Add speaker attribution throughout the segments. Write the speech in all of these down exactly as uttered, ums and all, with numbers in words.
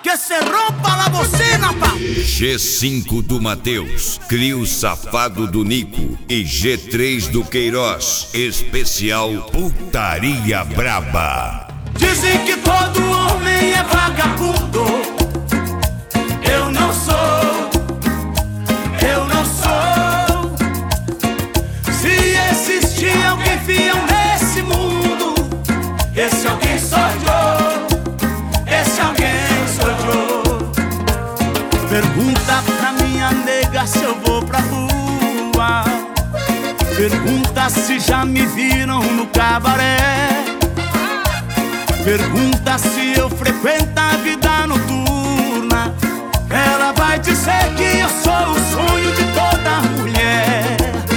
Speaker 1: que se rompa la bocina, pa.
Speaker 2: G cinco do Mateus, Crio Safado do Nico e G três do Queiroz. Especial Putaria Braba.
Speaker 1: Dizem que todo homem é vagabundo. Eu não sou, eu não sou. Se existir alguém fiel nesse mundo, esse alguém sou eu, esse alguém sou eu. Pergunta pra minha nega se eu vou pra rua. Pergunta se já me viram no cabaré. Pergunta se eu frequento a vida noturna. Ela vai dizer que eu sou o sonho de toda mulher.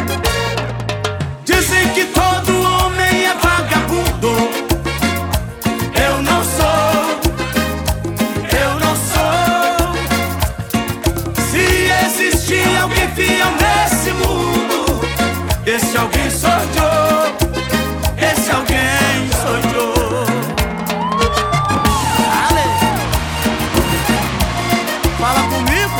Speaker 1: Dizem que todo homem é vagabundo. Eu não sou, eu não sou. Se existir alguém fiel nesse mundo, esse alguém sou eu, esse alguém sou eu. Fala comigo.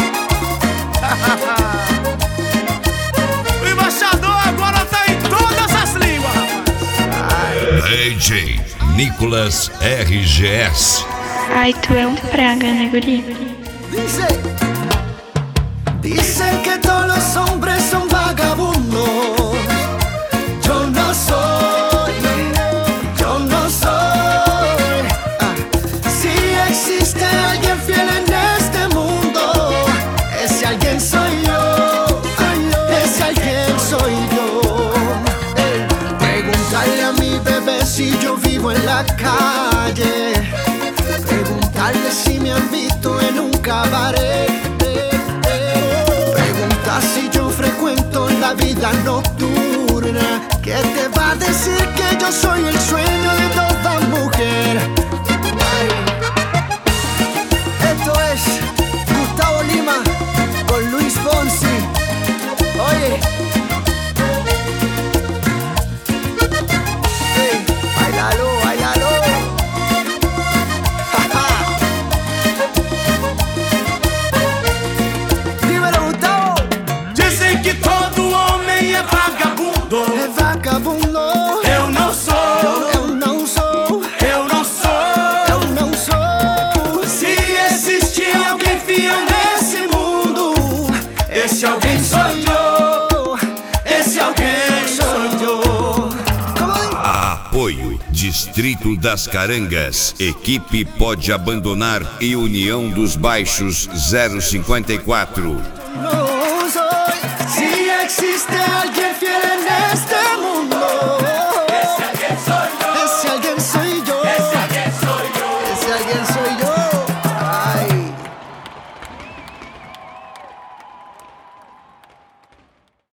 Speaker 1: O embaixador agora tá em todas as línguas, rapaz.
Speaker 2: D J Nicolas R G S.
Speaker 3: Ai, tu é um praga, né, guri?
Speaker 4: Dice, dicen que todos los hombres son vagabundos. Yo no soy, yo no soy. Ah, si existe alguien fiel en este mundo, ese alguien soy yo, ese alguien soy yo. Preguntarle a mi bebé si yo vivo en la calle. Preguntarle si me han visto en un cabaret. Pregunta si yo frecuento la vida nocturna. ¿Qué te va a decir que yo soy el sueño de toda mujer? Ay. Esto es Gustavo Lima con Luis Fonsi. Oye, hey, bailalo, bailalo. Dímelo, Gustavo.
Speaker 1: Dizem que todo homem é vagabundo.
Speaker 4: É vagabundo.
Speaker 1: Eu não sou,
Speaker 4: Eu não sou,
Speaker 1: eu não sou.
Speaker 4: eu não sou.
Speaker 1: Se existir alguém fiel nesse mundo, esse alguém sou eu, esse alguém sou eu.
Speaker 4: Como é?
Speaker 2: Apoio Distrito das Carangas. Equipe pode abandonar e União dos Baixos zero cinquenta e quatro.
Speaker 4: No soy. Si existe